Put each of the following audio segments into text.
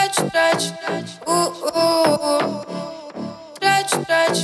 Трачу, трачу, трачу,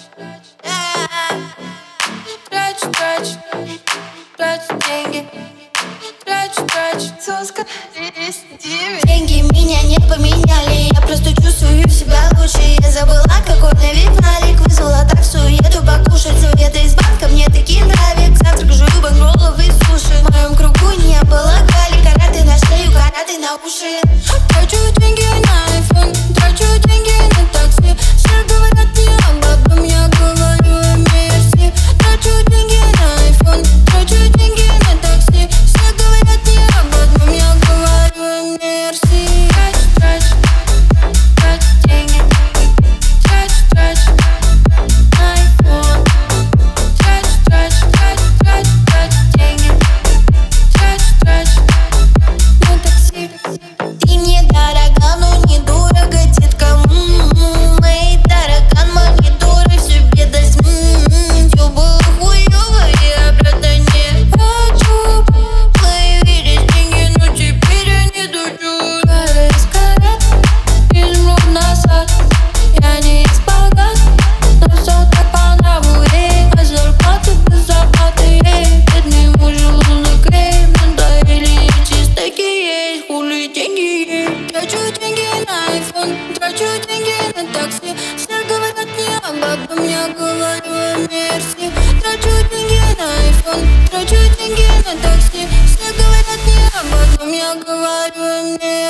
трачу деньги, трачу. Соска, Деньги меня не поменяли, я просто чувствую себя лучше. Я забыла, какой на вид налик, вызвала таксу, еду покушать. Советы из банка мне такие нравятся. Завтрак жую банкроллов и суши. В моем кругу не было гали, караты на шею, караты на уши. Трачу деньги на айфон, трачу деньги на такси. Все говорят мне об одном, я говорю мерси. Трачу деньги на айфон, трачу деньги на такси. Все говорят мне об одном, я говорю мерси. Трачу деньги, трачу на айфон. Трачу деньги, трачу на такси. Ты мне дорога, но недорого, детка. Мои таракан, мониторы все бедность. Все было хуёво, я обратно не хочу. Появились деньги, но теперь я не дучу. Кара из карат, изумруд на сад. Я не из богат, но все так по нраву, эй. А зарплаты без зарплаты, эй. Бедный муж, желудок, эй. Надоели эти стейки есть, хули деньги есть. Трачу деньги на айфон, трачу деньги на такси. Все говорят мне об одном, я говорю мерси. Трачу деньги на айфон, трачу деньги на такси. Все говорят мне об одном, я говорю мерси.